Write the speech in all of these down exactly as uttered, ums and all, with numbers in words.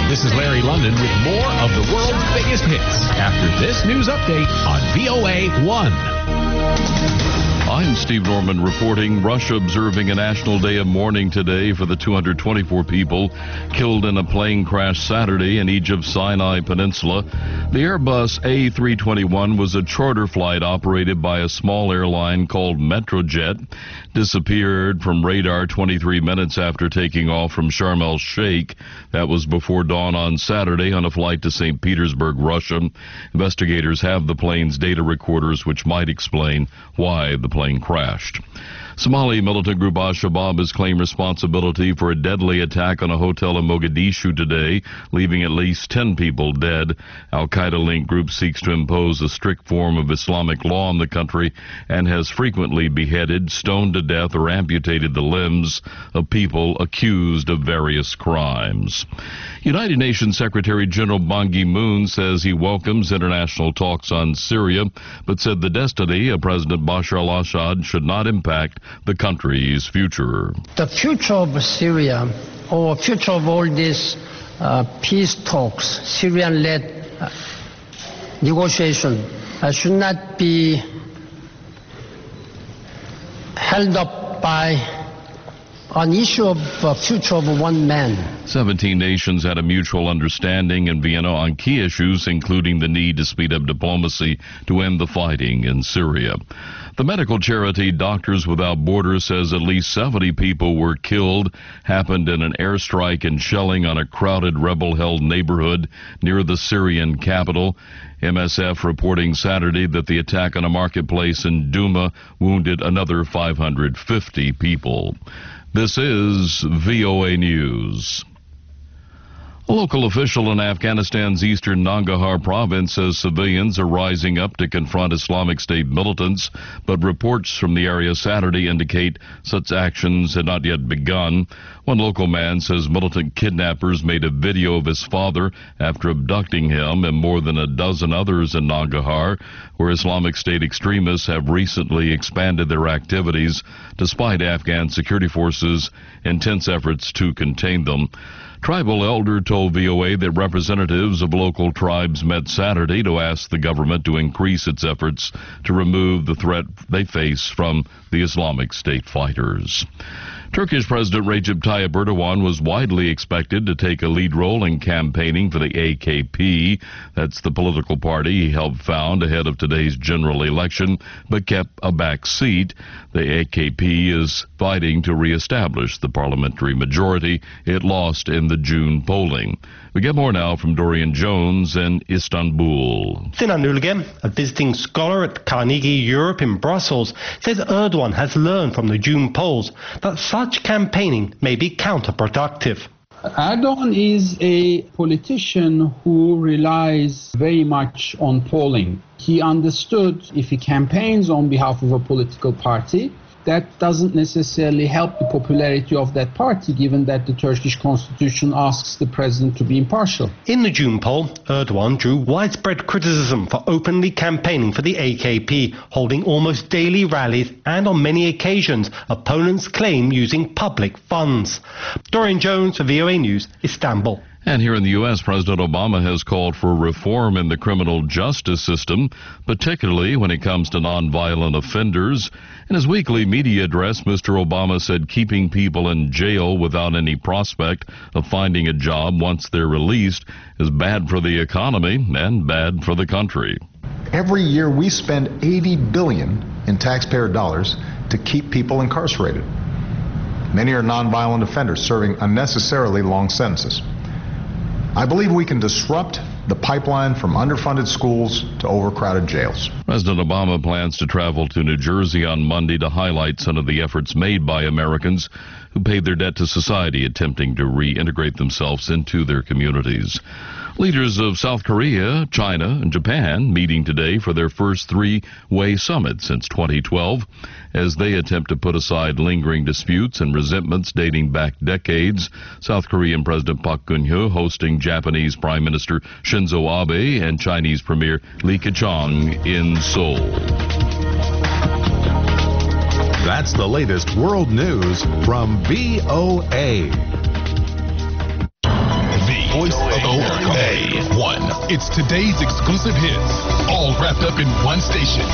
This is Larry London with more of the world's biggest hits after this news update on V O A one. I'm Steve Norman reporting. Russia observing a national day of mourning today for the two hundred twenty-four people killed in a plane crash Saturday in Egypt's Sinai Peninsula. The Airbus A three twenty-one was a charter flight operated by a small airline called Metrojet. Disappeared from radar twenty-three minutes after taking off from Sharm el-Sheikh. That was before dawn on Saturday on a flight to Saint Petersburg, Russia. Investigators have the plane's data recorders, which might explain why the plane crashed. Somali militant group Al-Shabaab has claimed responsibility for a deadly attack on a hotel in Mogadishu today, leaving at least ten people dead. Al-Qaeda-linked group seeks to impose a strict form of Islamic law in the country and has frequently beheaded, stoned to death, or amputated the limbs of people accused of various crimes. United Nations Secretary General Ban Ki-moon says he welcomes international talks on Syria, but said the destiny of President Bashar al-Assad should not impact the country's future. The future of Syria, or future of all these uh, peace talks, Syrian-led uh, negotiation, uh, should not be held up by an issue of uh, future of one man. Seventeen nations had a mutual understanding in Vienna on key issues, including the need to speed up diplomacy to end the fighting in Syria. The medical charity Doctors Without Borders says at least seventy people were killed, happened in an airstrike and shelling on a crowded rebel-held neighborhood near the Syrian capital. M S F reporting Saturday that the attack on a marketplace in Douma wounded another five hundred fifty people. This is V O A News. A local official in Afghanistan's eastern Nangarhar province says civilians are rising up to confront Islamic State militants, but reports from the area Saturday indicate such actions had not yet begun. One local man says militant kidnappers made a video of his father after abducting him and more than a dozen others in Nangarhar, where Islamic State extremists have recently expanded their activities despite Afghan security forces' intense efforts to contain them. Tribal elder told V O A that representatives of local tribes met Saturday to ask the government to increase its efforts to remove the threat they face from the Islamic State fighters. Turkish President Recep Tayyip Erdogan was widely expected to take a lead role in campaigning for the A K P. That's the political party he helped found ahead of today's general election, but kept a back seat. The A K P is fighting to reestablish the parliamentary majority it lost in the June polling. We get more now from Dorian Jones in Istanbul. Sinan Ülgen, a visiting scholar at Carnegie Europe in Brussels, says Erdogan has learned from the June polls that such campaigning may be counterproductive. Erdogan is a politician who relies very much on polling. He understood if he campaigns on behalf of a political party, that doesn't necessarily help the popularity of that party, given that the Turkish constitution asks the president to be impartial. In the June poll, Erdogan drew widespread criticism for openly campaigning for the A K P, holding almost daily rallies and on many occasions opponents claim using public funds. Dorian Jones for V O A News, Istanbul. And here in the U S, President Obama has called for reform in the criminal justice system, particularly when it comes to nonviolent offenders. In his weekly media address, Mister Obama said keeping people in jail without any prospect of finding a job once they're released is bad for the economy and bad for the country. Every year we spend eighty billion dollars in taxpayer dollars to keep people incarcerated. Many are nonviolent offenders serving unnecessarily long sentences. I believe we can disrupt the pipeline from underfunded schools to overcrowded jails. President Obama plans to travel to New Jersey on Monday to highlight some of the efforts made by Americans who paid their debt to society, attempting to reintegrate themselves into their communities. Leaders of South Korea, China, and Japan meeting today for their first three-way summit since twenty twelve as they attempt to put aside lingering disputes and resentments dating back decades. South Korean President Park Geun-hye hosting Japanese Prime Minister Shinzo Abe and Chinese Premier Li Keqiang in Seoul. That's the latest world news from V O A. The Voice of It's today's exclusive hits, all wrapped up in one station.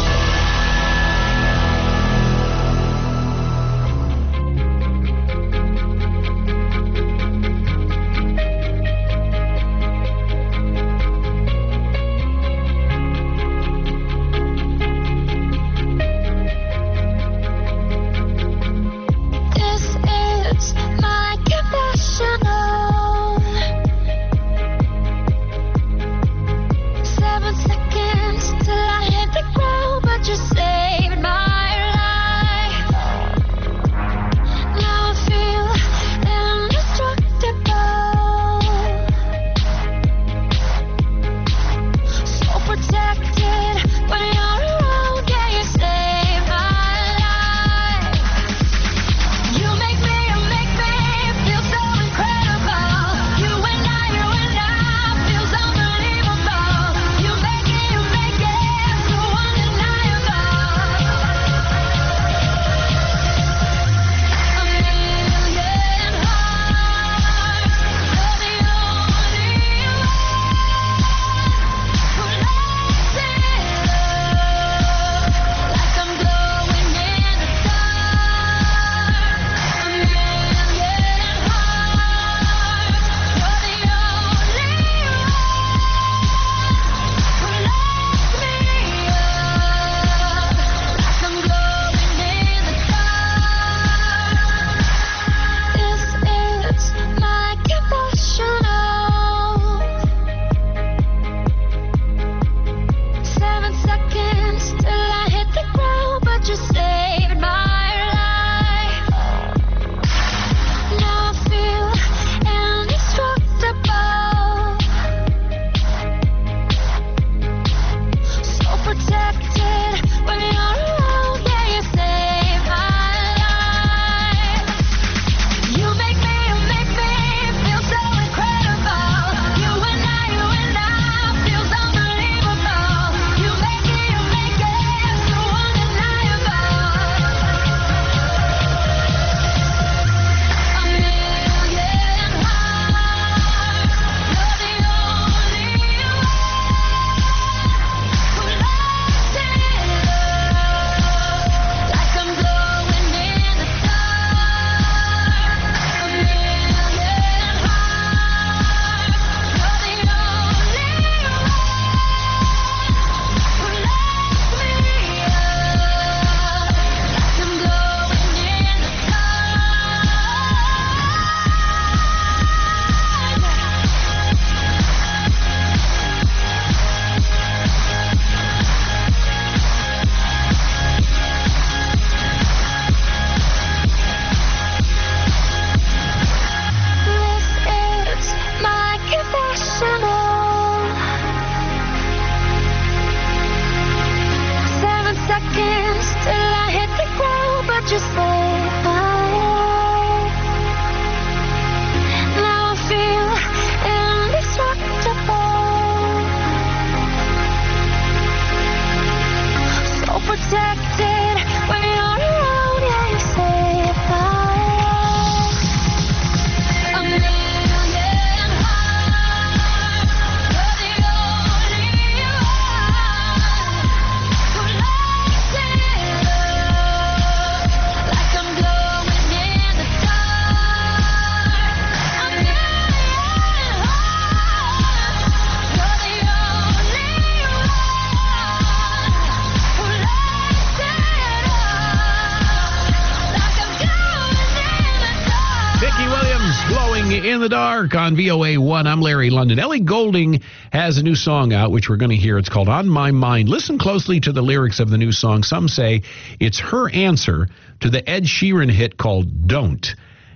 In the Dark on V O A one. I'm Larry London. Ellie Goulding has a new song out, which we're going to hear. It's called On My Mind. Listen closely to the lyrics of the new song. Some say it's her answer to the Ed Sheeran hit called Don't.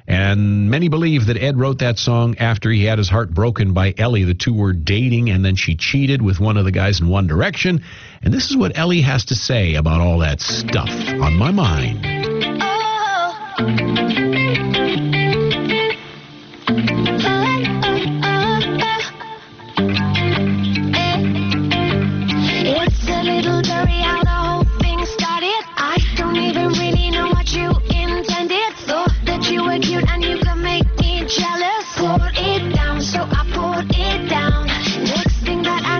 And many believe that Ed wrote that song after he had his heart broken by Ellie. The two were dating, and then she cheated with one of the guys in One Direction. And this is what Ellie has to say about all that stuff. On My Mind. Oh. Jealous, pour it down, so I poured it down. Next thing that I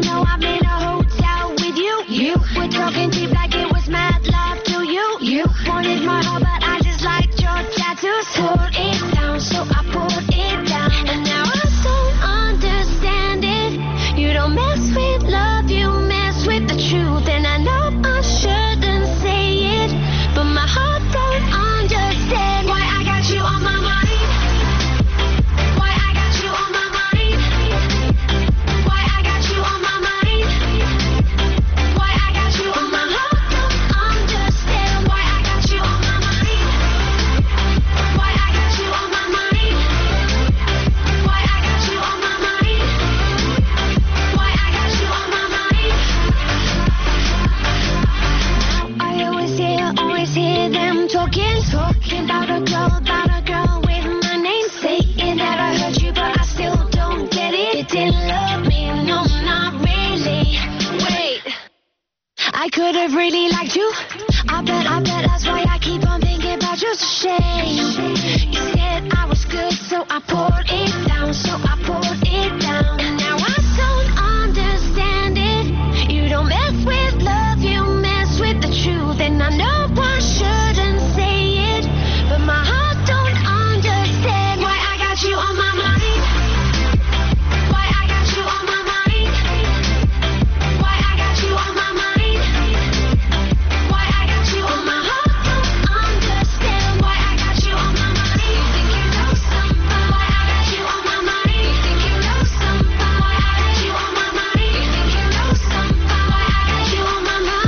could have really liked you. I bet, I bet that's why I keep on thinking about you. It's a shame. You said I was good, so I poured it down, so I poured it down. And now I don't understand it. You don't mess with love, you mess with the truth. And I know I shouldn't say it, but my heart don't understand why I got you on my mind. Why I got you on my mind. Why I got you on my mind. Why I got you on my heart don't understand why I got you on my mind. You think you know something? Why I got you on my mind. You think you know something? Why I got you on my mind. You think you know something? Why I got you on my mind.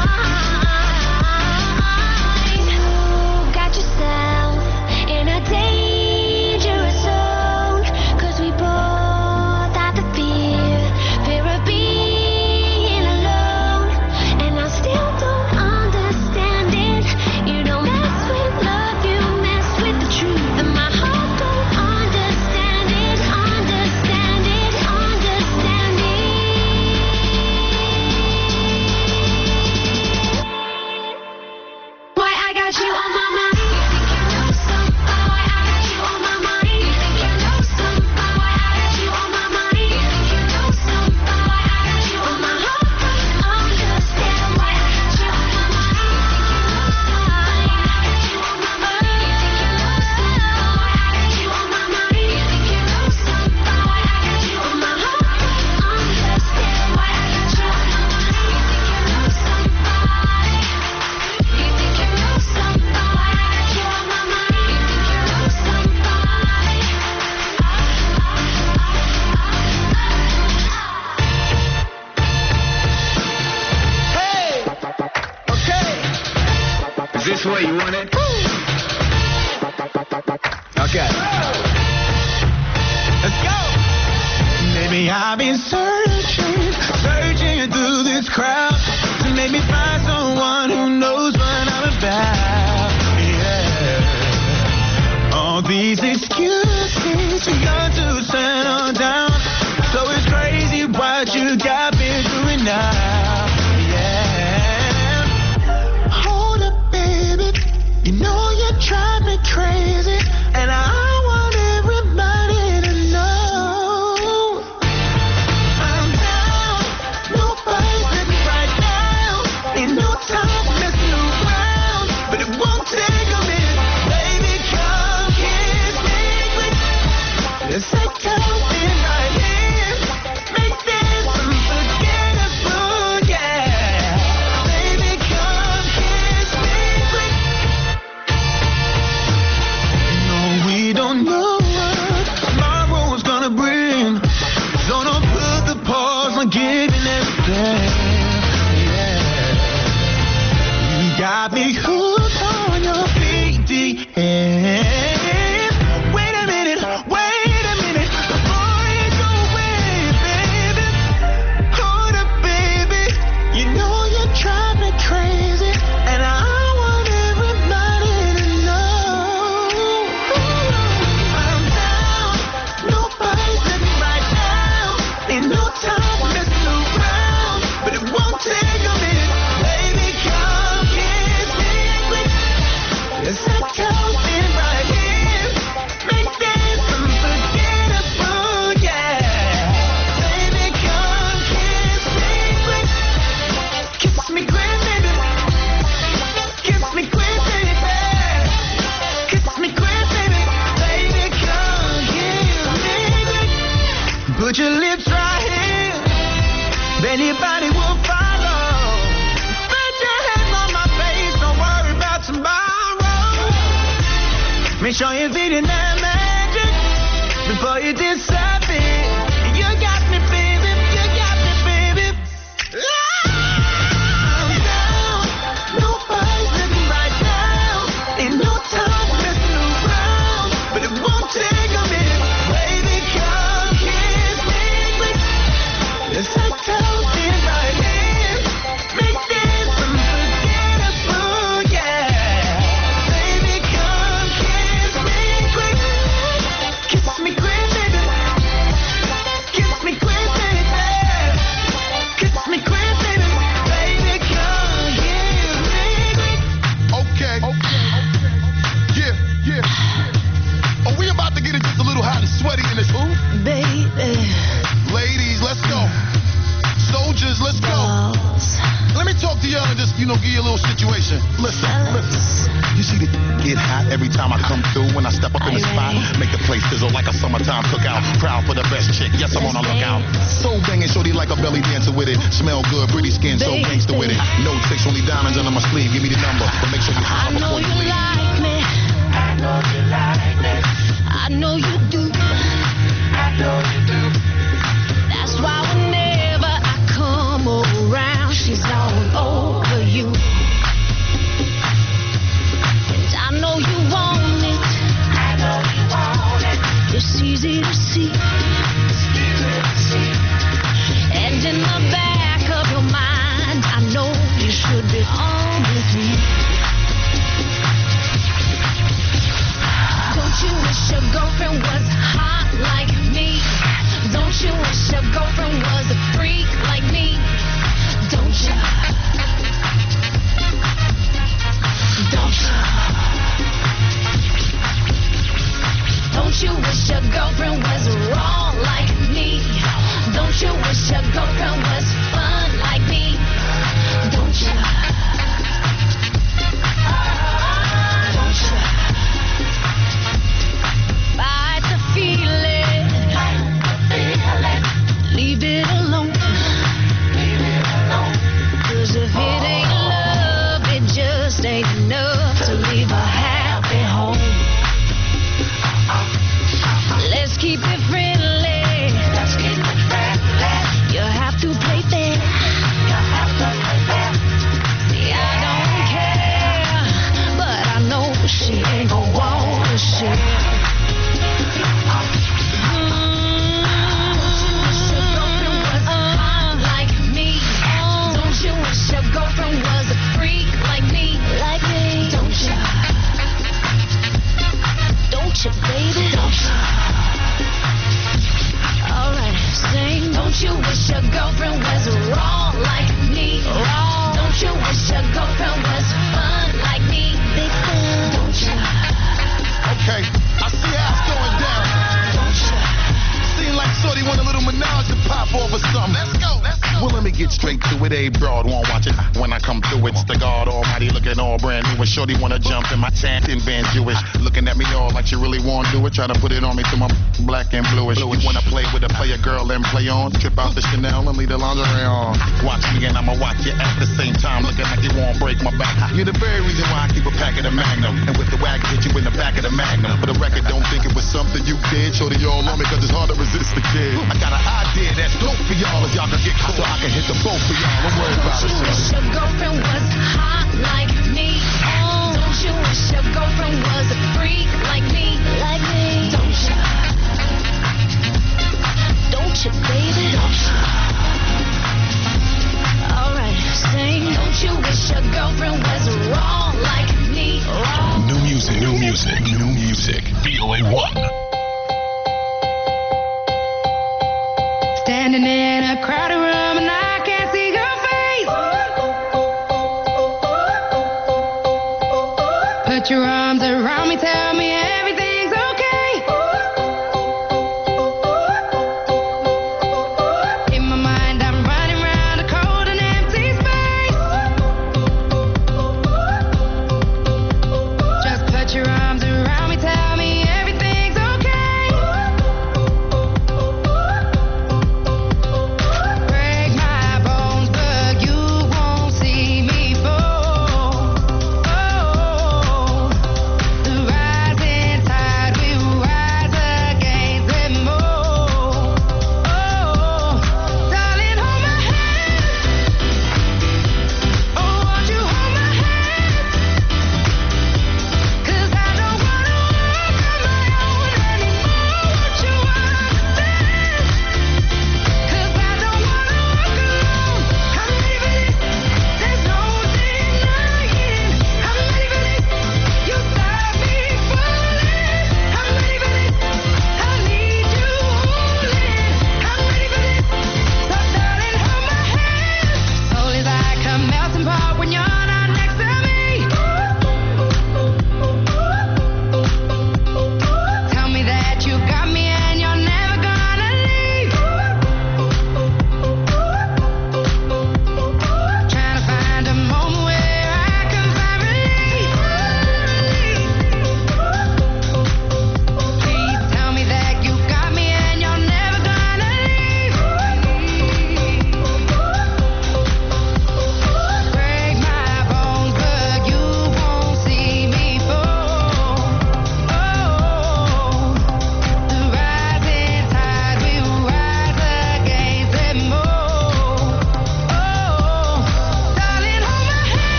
You got yourself in a dangerous zone, 'cause we both have the fear, fear of being alone. And I still don't understand it. You don't mess with love, you mess with the truth. And my heart don't understand it, understand it, understand it. Why I got you on my mind. You think you know something? Why I got you on my mind. You think you know something? Why I got you on my mind. You think you know something? Why I got you on my heart don't understand why I got you on my mind. You think you know something? Why I got you on my mind. You think you know something? Why I got you on my mind. You think you know something? Why I got you on my heart don't understand why I got you on my mind. You think you know something? You think you know something? Why I got you on my mind. You think you know something? Hey! Okay. Is this what you wanted? Okay. Let's go! Maybe I've been searching, searching through this crowd to make me find someone who knows what I'm about. Yeah. All these excuses, you're young to settle down. So it's crazy what you got me doing now. Yeah. Hold up, baby. You know you drive me crazy, and I want everybody to know I'm down. Nobody's living right now. Ain't no time for messing around, but it won't take a minute. Baby, come kiss me quick. Let's take something right here. Make this unforgettable, yeah. Baby, come kiss me quick. No, we don't know what tomorrow's gonna bring, so don't put the pause on giving everything. Yeah, you got me hooked on your B D S. Wait a minute, wait a minute, before you go away, baby. Hold up, baby. You know you drive me crazy, and I want everybody to know I'm down. Nobody's living right now. Ain't no time for messing around, but it won't take a minute. Baby, come kiss me quick. Let's take something right here. Make this unforgettable, yeah. Baby, come kiss me quick. Kiss me quick, baby. Kiss me quick, baby. Kiss me quick, baby. Baby, come kiss me quick. Put your lips right here. Anybody will follow. Put your hands on my face. Don't worry about tomorrow. Make sure you're feeling that magic before you disappear. You got me, baby. You got me, baby. I'm down. Nobody's living right now. Ain't no time for messing around, but it won't take a minute. Baby, come kiss me quick. Let's take something right here. Make this unforgettable, yeah. Baby, come kiss me quick. Kiss me quick, baby. you know, give you a little situation. Listen, listen. You see the get hot every time I come through. When I step up in the spot, make the place sizzle like a summertime cookout. Proud for the best chick, yes, I'm on a lookout. So banging, shorty like a belly dancer with it. Smell good, pretty skin, so gangster with it. No tricks, only diamonds under my sleeve. Give me the number, but make sure you holler before you leave. Like me. I know you like me. I know you do. I know you do. That's why whenever I come around, she's all over you. And I know you want it. I know you want it. It's easy to see. It's easy to see. And in the back of your mind, I know you should be on with me. Don't you wish your girlfriend was hot like me? Don't you wish your girlfriend was a freak like me? Don't you? Don't you? Don't you wish your girlfriend was raw like me? Don't you wish your girlfriend was fun like me? Don't you? Don't you? Fight the feeling. Leave it alone. Leave it alone. 'Cause if it ain't love, it just ain't enough to leave a happy home. Let's keep it friendly. Let's keep it friendly. You have to play fair. You have to play fair. See, I don't care, but I know she ain't gon' want to share. Your girlfriend was a freak like me, like me. Don't you? Don't you, baby? Don't you? All right, sing. Don't you wish your girlfriend was raw like me? Raw. Don't you wish your girlfriend was fun like me? Big fun. Don't you? Okay, I see how it's going down. Don't you? Seem like Shorty want a little menage to pop off or something. Let's go, let's go. Well, let me get straight to it. A broad won't watch it. When I come through, it's the God Almighty looking all brand new. And Shorty wanna jump in my tent and Van Jewish. Looking at me all like she really wanna do it. Try to put it on me to my black and bluish. You wanna play with a player girl and play on. Trip out the Chanel and leave the lingerie on. Watch me and I'ma watch you at the same time. Looking like you won't break my back. You're the very reason why I keep a pack of the Magnum. And with the wagon, hit you in the back of the Magnum. For the record, don't think it was something you did. Shorty all on me cause it's hard to resist the kid. I got an idea that's dope for y'all if y'all can get caught. So I can hit the boat for y'all. Don't worry about it, Don't you wish your girlfriend was hot like me? Oh. Don't you wish your girlfriend was a freak like me? Like me. Don't you? Don't you, baby? Don't you? All right, sing. Don't you wish your girlfriend was raw like me? Raw. New music, new music, new music. V O A one. Standing in a crowded room and I can't see your face. Put your arms around me, tell me everything's okay. In my mind, I'm running around a cold and empty space. Just put your arms around me, tell me everything's okay. Break my bones, but you won't see me fall. Oh.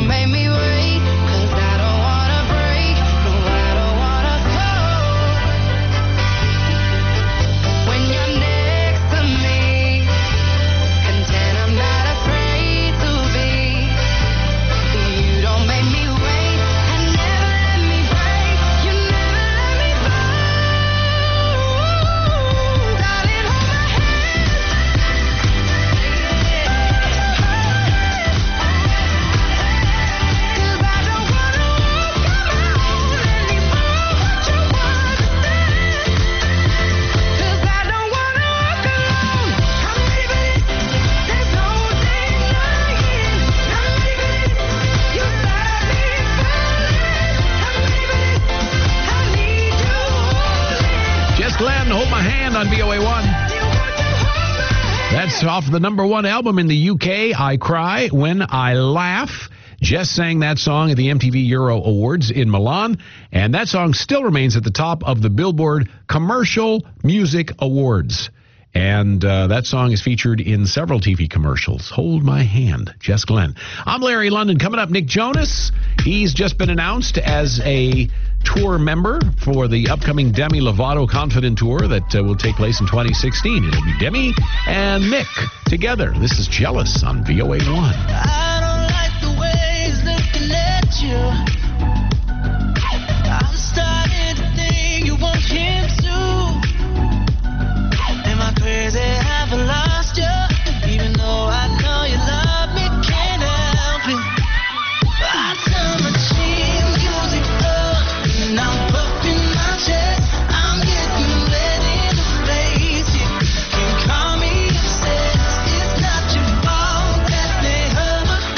don't make me wait, 'cause I don't wanna break, no, I don't wanna fall. When you're next to me, content I'm not afraid to be. You don't make me wait, and never let me break, you never let me fall. Darling, hold my hand. 'Cause I don't wanna walk alone anymore, but you understand. 'Cause I don't wanna walk alone. I'm leaving it, there's no denying. I'm leaving it, you got me falling. I'm leaving it, I need you holding. Jess Glenn, Hold My Hand on V O A one. You want to hold my hand. That's off the number one album in the U K, I Cry When I Laugh. Jess sang that song at the M T V Euro Awards in Milan, and that song still remains at the top of the Billboard Commercial Music Awards. And uh, that song is featured in several T V commercials. Hold My Hand, Jess Glenn. I'm Larry London. Coming up, Nick Jonas. He's just been announced as a tour member for the upcoming Demi Lovato Confident Tour that uh, will take place in twenty sixteen. It'll be Demi and Nick together. This is Jealous on V O A one. I don't like the way he's looking at you. I'm starting to think you want him too. Am I crazy? Have I lost you? Even though I know you love me, can't help it. I turn my chin, music up, and I'm puffing my chest. I'm getting ready to face it. Can't call me obsessed. It's not your fault that they hurt my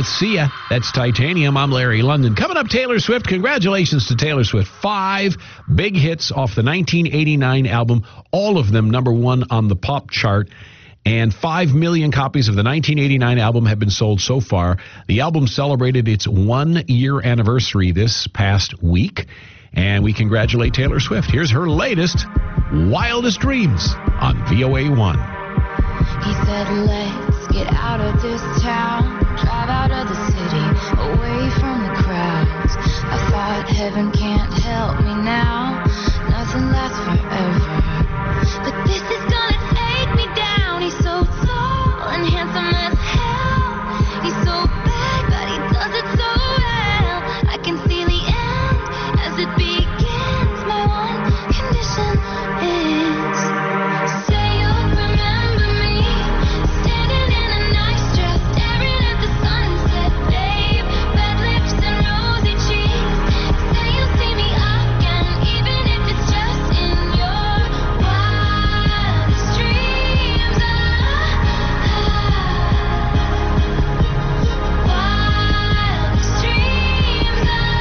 with Sia. That's Titanium. I'm Larry London. Coming up, Taylor Swift. Congratulations to Taylor Swift. Five big hits off the nineteen eighty-nine album, all of them number one on the pop chart. And five million copies of the nineteen eighty-nine album have been sold so far. The album celebrated its one-year anniversary this past week. And we congratulate Taylor Swift. Here's her latest, Wildest Dreams, on V O A one. He said, let's get out of this town, drive out of the city, away from the crowds. I thought heaven can't help me now, nothing lasts forever. But this is gonna take me down. He's so tall and handsome as hell. He's so bad, but he does it so well. I can see the end as it begins. My one condition is, say you'll remember me, standing in a nice dress, staring at the sunset, babe. Red lips and rosy cheeks. Say you'll see me again, even if it's just in your wildest dreams. Ah, wildest dreams.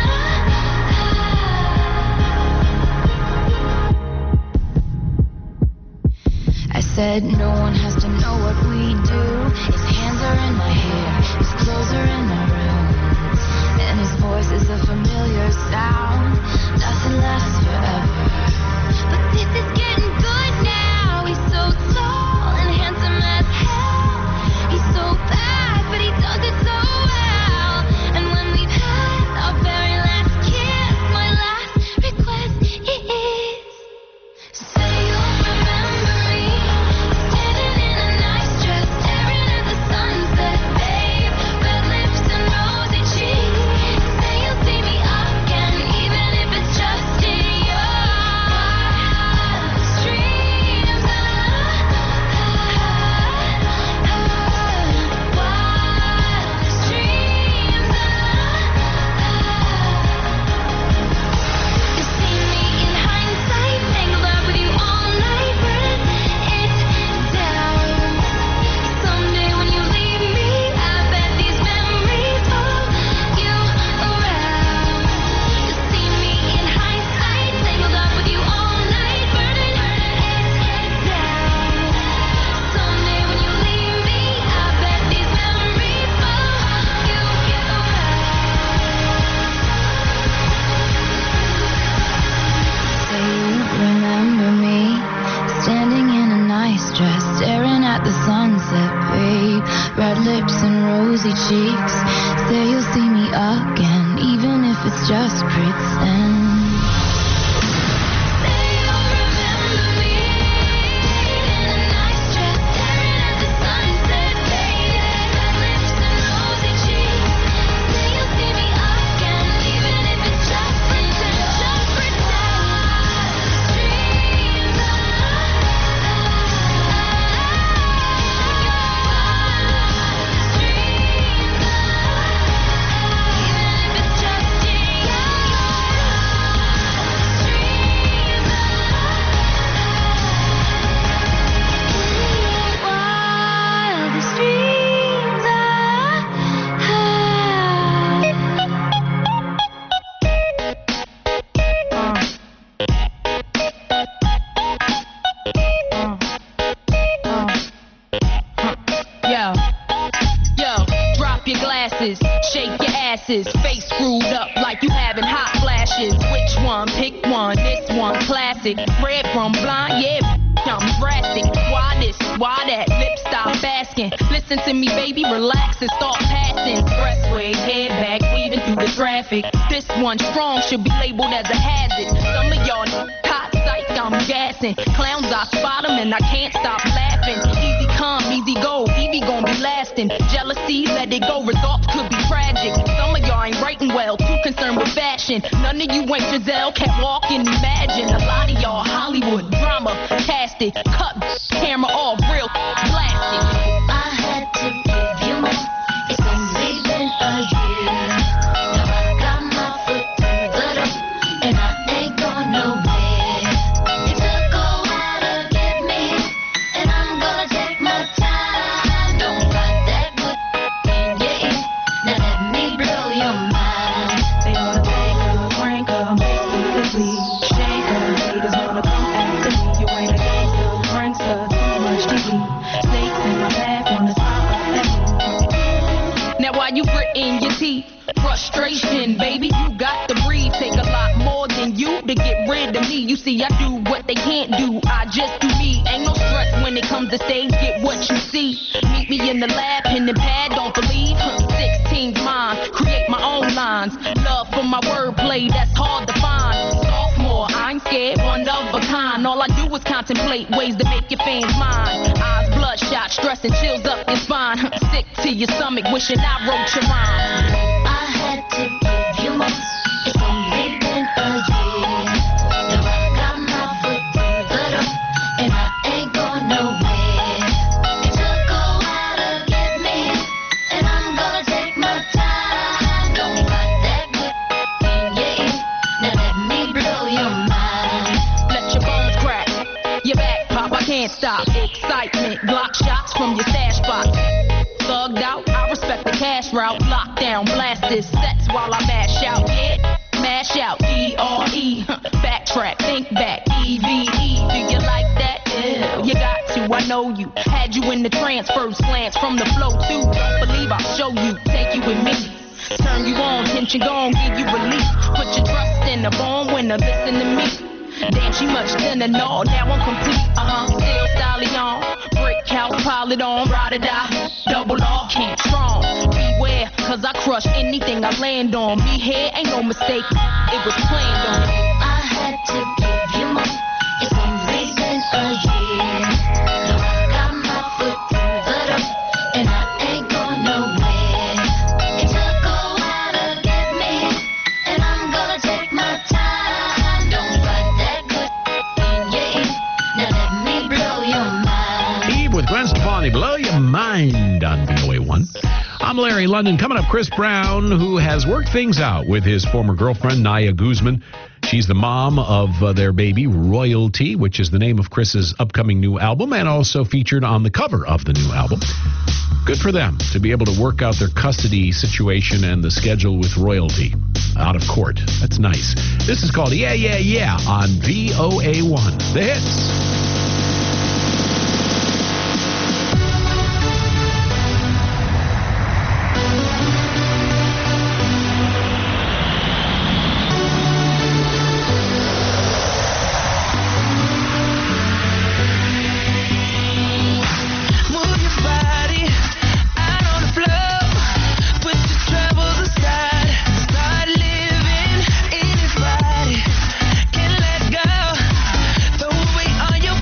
I said no one has to know what we do. His hands are in my hair, his clothes are in my room, and his voice is a familiar sound. Nothing lasts forever, but this is getting good now. He's so tall and handsome as hell. He's so bad, but he does it so well. And when we've had our very last kiss, my last request is, say you'll remember me, standing in a nice dress, staring at the sunset, babe. Red lips and rosy cheeks. Say you'll see me again, even if it's just in your wildest dreams. Ah, wildest dreams. You see me in hindsight, tangled up with you all night, but it's down. Someday when you leave me, I bet these memories follow you around. You see me in hindsight, tangled up with you all night, burning it down. Someday when you leave me, I bet these memories follow you around. Say you remember me, standing in a nice dress, staring at the sunset, babe. Red lips and rosy cheeks. Say you'll see me again, even if it's just pretend. Say you'll remember me, in a nice dress, staring at the sunset, babe. Red lips and rosy cheeks. Say you'll see me again, even if it's just pretend. Just pretend. Dreams. Wildest dreams. Yo, yo, drop your glasses, shake your asses, face screwed up like you having hot flashes. Which one? Pick one. This one classic. Red from blind, yeah. I'm drastic. Why this? Why that? Lip stop asking. Listen to me, baby, relax and start passing. Expressway, head back, weaving through the traffic. This one strong should be labeled as a hazard. Some of y'all hot psych, I'm gassing. Clowns, I spot them and I can't stop laughing. Easy come, easy go, Evie gon' be lasting. Jealousy, let it go, results could be tragic. Some of y'all ain't writing well, too concerned with fashion. None of you ain't Giselle, can't walk and imagine. A lot of y'all Hollywood drama, cast it, cut, camera off, real blasted. I had to give you more. It's only been a year. Now I got my foot through the door, and I ain't going nowhere. It took a while to get me, and I'm gonna take my time. Don't write that good in your ear. Now frustration, baby. You got to breathe. Take a lot more than you to get rid of me. You see, I do what they can't do. I just do me. Ain't no stress when it comes to stage. Get what you see. Meet me in the lab, pen and pad. Don't believe. sixteen's mine. Create my own lines. Love for my wordplay. That's hard to find. Sophomore, I ain't scared. One of a kind. All I do is contemplate ways to make your fans mine. Eyes bloodshot, stress and chills up your spine. Sick to your stomach, wishing I wrote your rhyme. I had to give you more. It's only been a year. Now I got my foot through the door, and I ain't going nowhere. It took a while to get me, and I'm gonna take my time. Don't got that good in your ear. Now let me blow your mind. Let your bones crack, your back pop, I can't stop. Excitement, Glock shots from your stash box. Thugged out, I respect the cash route. Lockdown, blasted sets while I mash out. Yeah, mash out, E R E. Backtrack, think back, E V E. Do you like that? Yeah, you got to, I know you. Had you in the transfer slants from the flow too. Don't believe I'll show you, take you with me. Turn you on, tension gone, give you relief. Put your trust in the born winner, listen to me. Damn, she much thinner, no, now I'm complete. Uh-huh, still stallion. Brick house, pile it on, ride or die. Double R, can't strong. Beware, cause I crush anything I land on. Me here, ain't no mistake, it was planned on. I had to give you more. It's only been a year. Now I got my foot through the door, and I ain't going nowhere. It took a while to get me, and I'm gonna take my time. Don't got that good in your ear. Now let me blow your mind. Eve with Gwen Stefani, blow your mind on V O A one. I'm Larry London. Coming up, Chris Brown, who has worked things out with his former girlfriend, Naya Guzman. She's the mom of uh, their baby, Royalty, which is the name of Chris's upcoming new album, and also featured on the cover of the new album. Good for them to be able to work out their custody situation and the schedule with Royalty out of court. That's nice. This is called Yeah, Yeah, Yeah on V O A one. The hits. Move your body out on the floor. Put your troubles aside. Start living. Anybody can let go. Throw away all your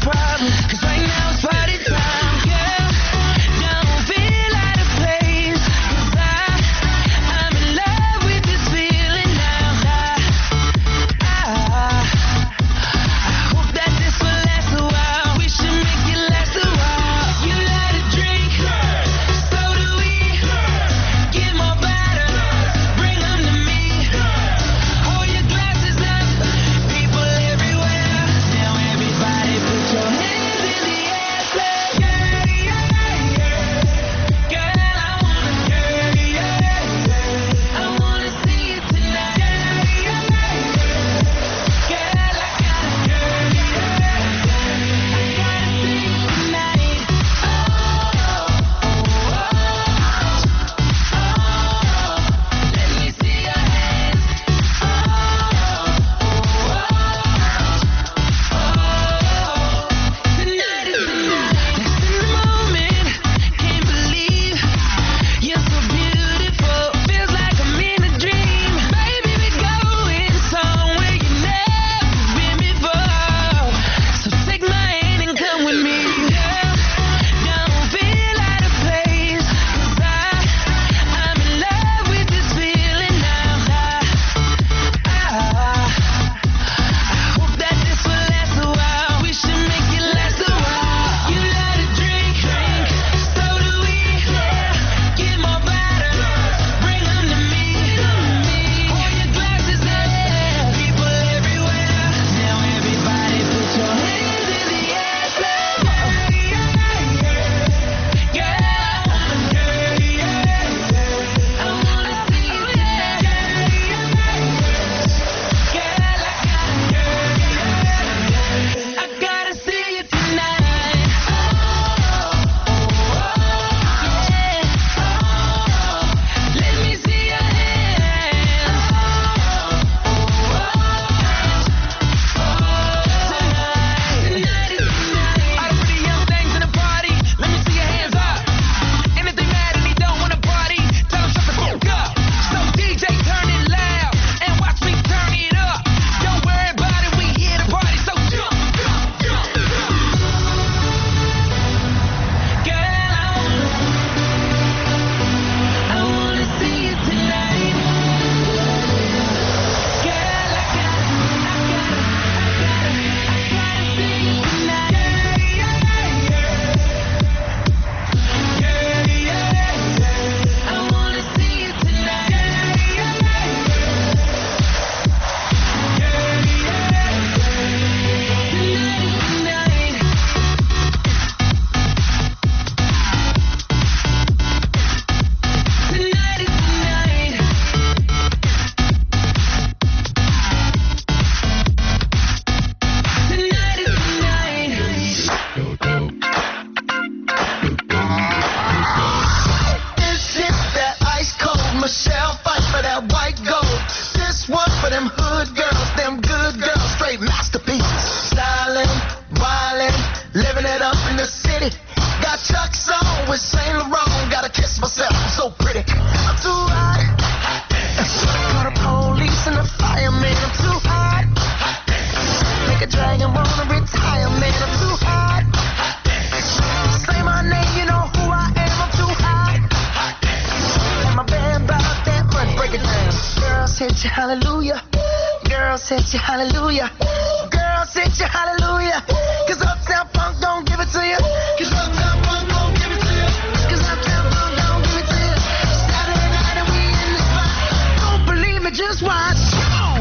them hood girls, them good girls, straight masterpieces. Stylin', wildin', living it up in the city. Got Chuck's on with Saint Laurent. Gotta kiss myself, I'm so pretty. I'm too hot. Call the police and the fireman. I'm too hot. Make a dragon wanna retire, man. I'm too hot. Say my name, you know who I am. I'm too hot. And my band bought that money. Break it down. Girls hit you, hallelujah. Girls hit you, hallelujah. Girls hit you, hallelujah. Cause Uptown Funk don't give it to you. Cause Uptown Funk don't give it to you. Cause Uptown Funk don't give it to you. Saturday night and we in the spot. Don't believe me, just watch. Come on.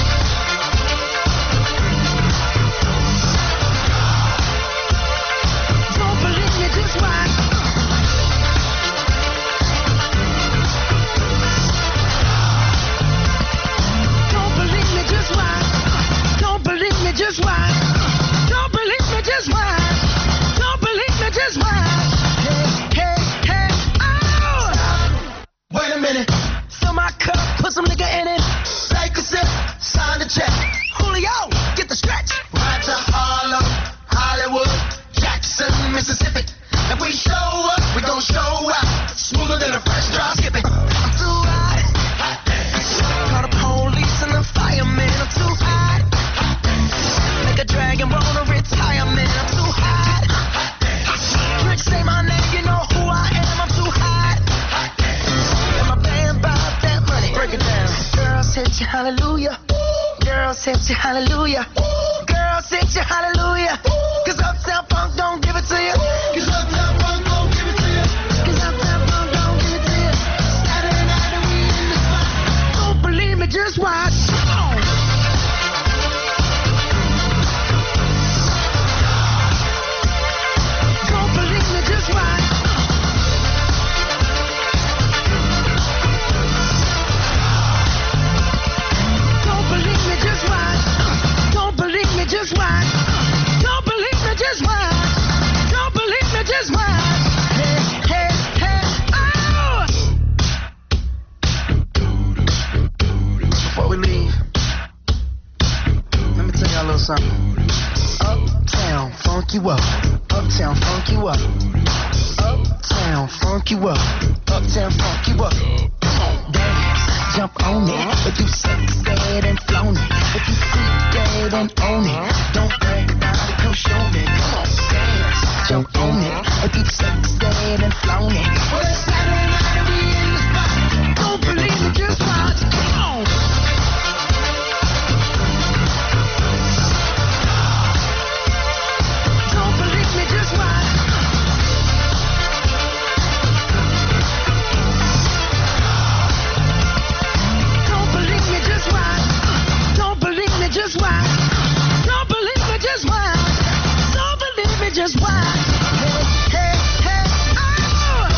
Don't believe me, just watch. Don't believe me, just watch. Don't believe me, just watch. Don't believe me, just watch. Don't believe me, just watch. Hey, hey, hey, oh! Wait a minute. Fill my cup, put some nigga in it. Take a sip, sign the check. Julio, get the stretch. Right to Harlem, Hollywood, Jackson, Mississippi. If we show up, we gon' show out. Smoother than a fresh drop skipping. I'm too hot. Call the police and the fireman. I'm too hot. Make a dragon wanna retire, man. I'm too hot. Trick, say my name, you know who I am. I'm too hot. And my band bought that money. Break it down. Girls hit you, hallelujah. Girls hit you, hallelujah. Girls hit you, hallelujah. Cause Uptown Funk don't give it to you. Cause Uptown Funk don't give it to you. Cause Uptown Funk don't give it to you. Saturday night and we in the spot. Don't believe me, just watch. Come on. Don't believe me, just watch. Don't believe me, just watch. Don't believe me, just watch. Don't believe me, just watch. Don't believe me, just watch. Hey, hey, hey, oh! Before we leave, let me tell y'all a little something. Uptown, funk you up. Uptown, funk you up. Uptown, funk you up. Uptown, funk you up. Come on, dance, jump on it. If you sex dead and flown it. If you freak dead and own it. Don't brag about it, come show me. Come on, dance, jump on it. If you sex dead and flown it. Well, it's Saturday night and we in the spot. Don't believe me, just watch. Come on. Don't believe me, just watch. Don't believe me, just watch. Don't believe me, just watch. Don't believe me, just watch. Don't believe me, just watch. Hey, hey, hey, oh!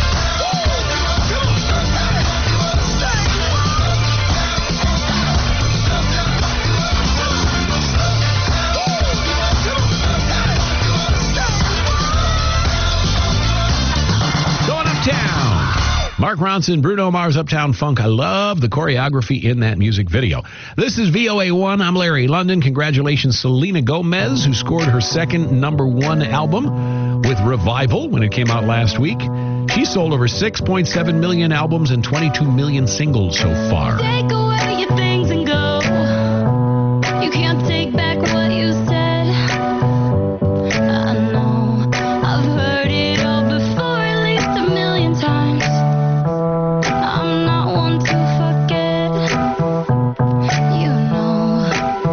Going uptown. Mark Ronson, Bruno Mars, Uptown Funk. I love the choreography in that music video. This is V O A one. I'm Larry London. Congratulations, Selena Gomez, who scored her second number one album with Revival when it came out last week. She sold over six point seven million albums and twenty-two million singles so far. Take away your things and go. You can't take back what you said. I know I've heard it all before, at least a million times. I'm not one to forget. You know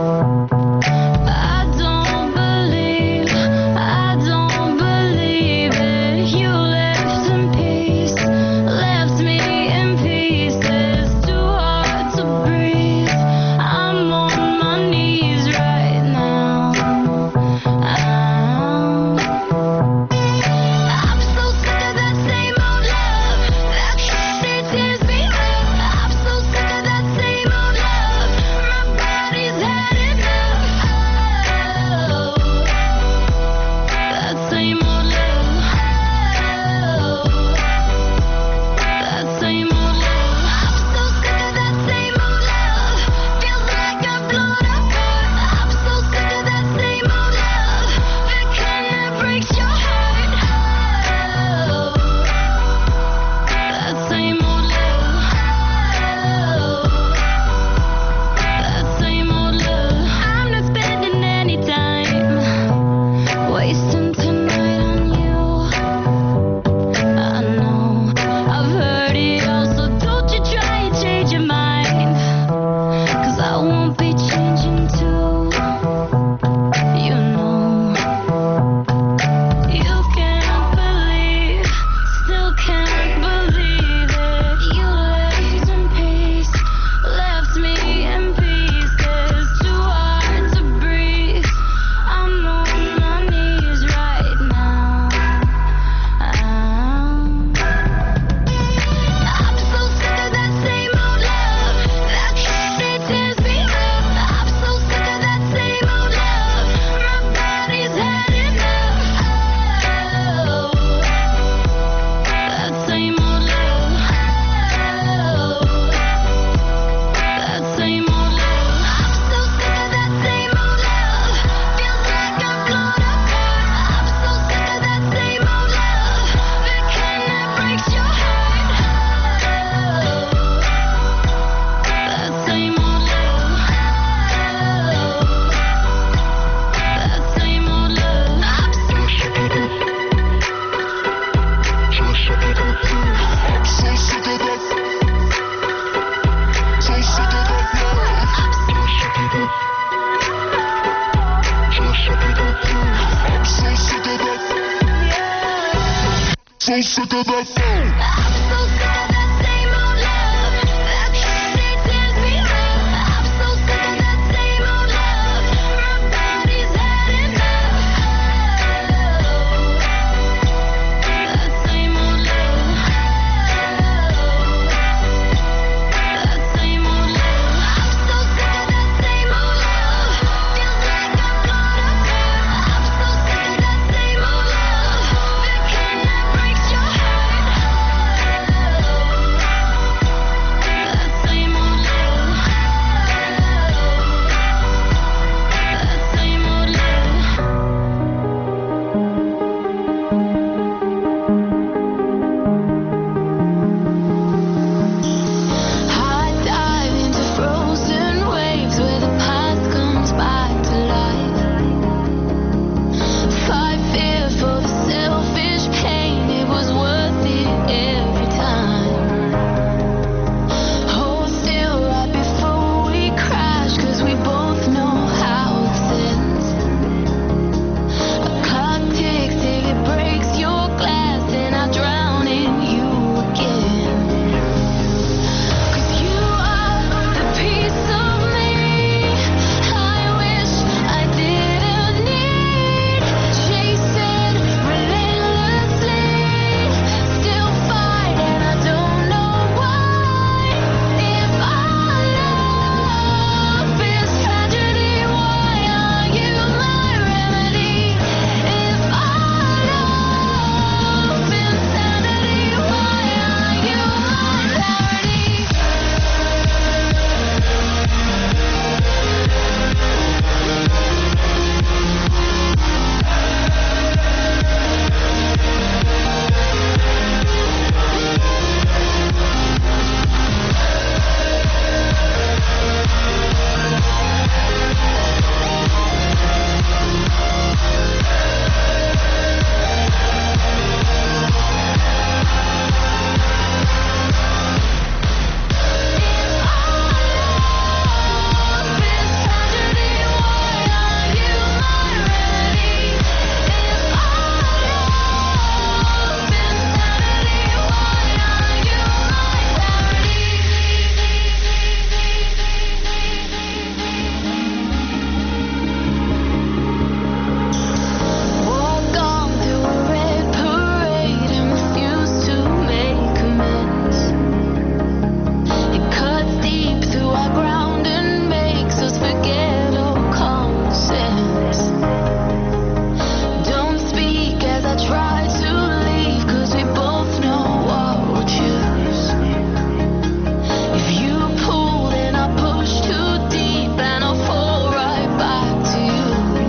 I don't believe, I don't believe it. You left in peace, left me in pieces. Too hard to breathe. So sick of that phone. I'm so sick of that same old love. That shit tears me up. I'm so sick of that same old love. My body's had enough. That same old love. That same old love. I'm so sick of that same old love. Feels like I'm caught up there. I'm so sick of that same old love. The kind that breaks your heart. That same old love. That same old love. I dive into frozen waves where the past comes back to life. Fight fear for the selfish pain, it was worth it every time. Hold still right before we crash, cause we both know how it ends. A clock ticks till it breaks your glass, and I drown in you again. Cause you are the piece of me I wish I didn't need. Chasing relentlessly, still fight and I don't know why. If our love is tragedy, why are you my remedy? If our love is insanity, why are you my clarity? Walk on through a red parade and refuse to make amends. It cuts deep through our ground and makes us forget all common sense. Don't speak as I try to leave, cause we both know what we'll choose. If you pull, then I push too deep and I'll fall right back to you.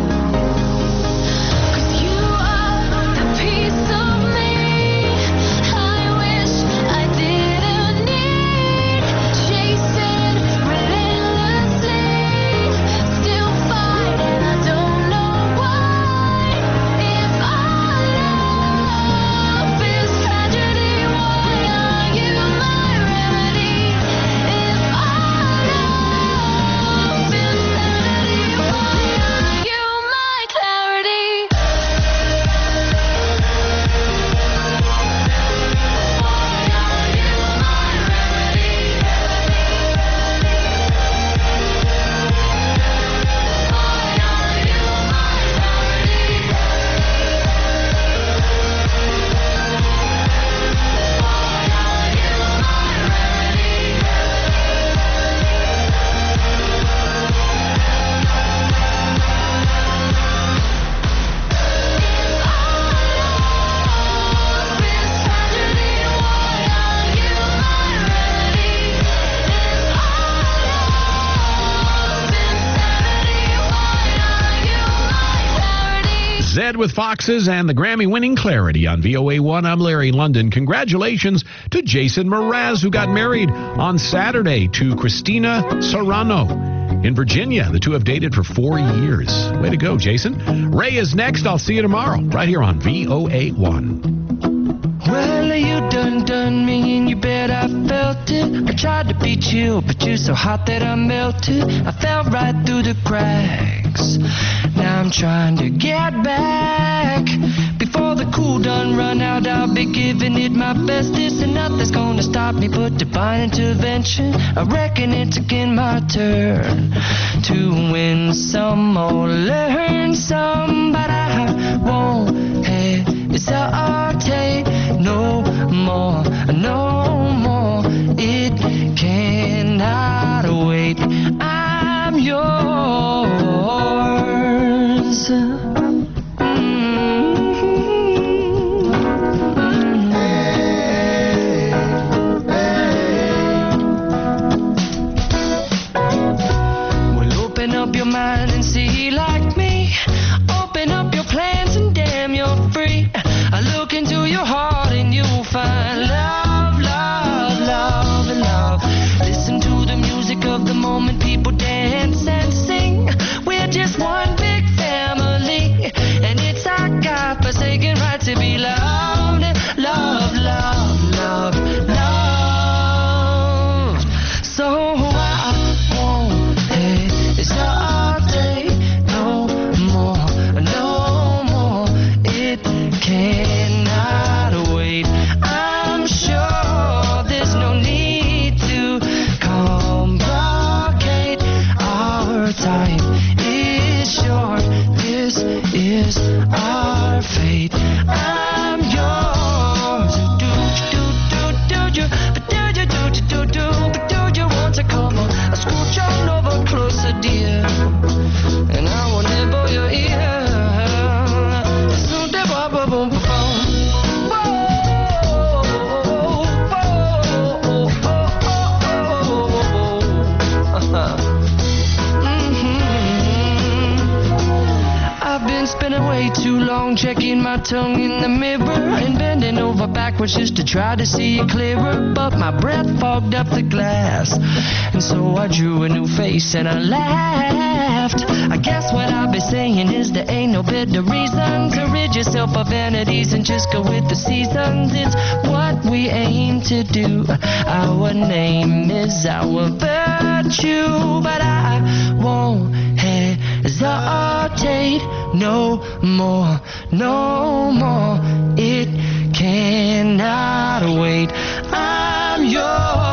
Cause you are the piece of me I wish I didn't need. Chasing relentlessly, still fight and I don't know why. If our love is tragedy, why are you my remedy? If our love is insanity, why are you my clarity? Zed with Foxes and the Grammy-winning Clarity on V O A one. I'm Larry London. Congratulations to Jason Mraz, who got married on Saturday to Christina Serrano in Virginia. The two have dated for four years. Way to go, Jason. Ray is next. I'll see you tomorrow right here on V O A one. Well, you done done me and you bet I felt it. I tried to be chill, but you're so hot that I melted. I fell right through the cracks. Now I'm trying to get back. Before before the cool done run out, I'll be giving it my bestest, and nothing's gonna stop me but divine intervention. I reckon it's again my turn to win some or learn some, but I won't hesitate no more, no more. It cannot wait. I'm yours. To be loved, love, love, love, love. So I won't hesitate no more, no more. It cannot wait. I'm sure there's no need to complicate. Our time is short. This is our fate. I'm yours. Do do do do you? But do you do do do do? But do you want to come on? I scooch on over closer, dear, and I will nibble your ear. So da ba ba boom ba boom. Whoa, whoa, whoa, whoa. I've been spending way too long checking my tongue in the mirror and bending over backwards just to try to see it clearer, but my breath fogged up the glass, and so I drew a new face and I laughed. I guess what I'll be saying is there ain't no better reason to rid yourself of vanities and just go with the seasons. It's what we aim to do. Our name is our virtue, but I won't hesitate no more, no more. It cannot wait. I'm yours.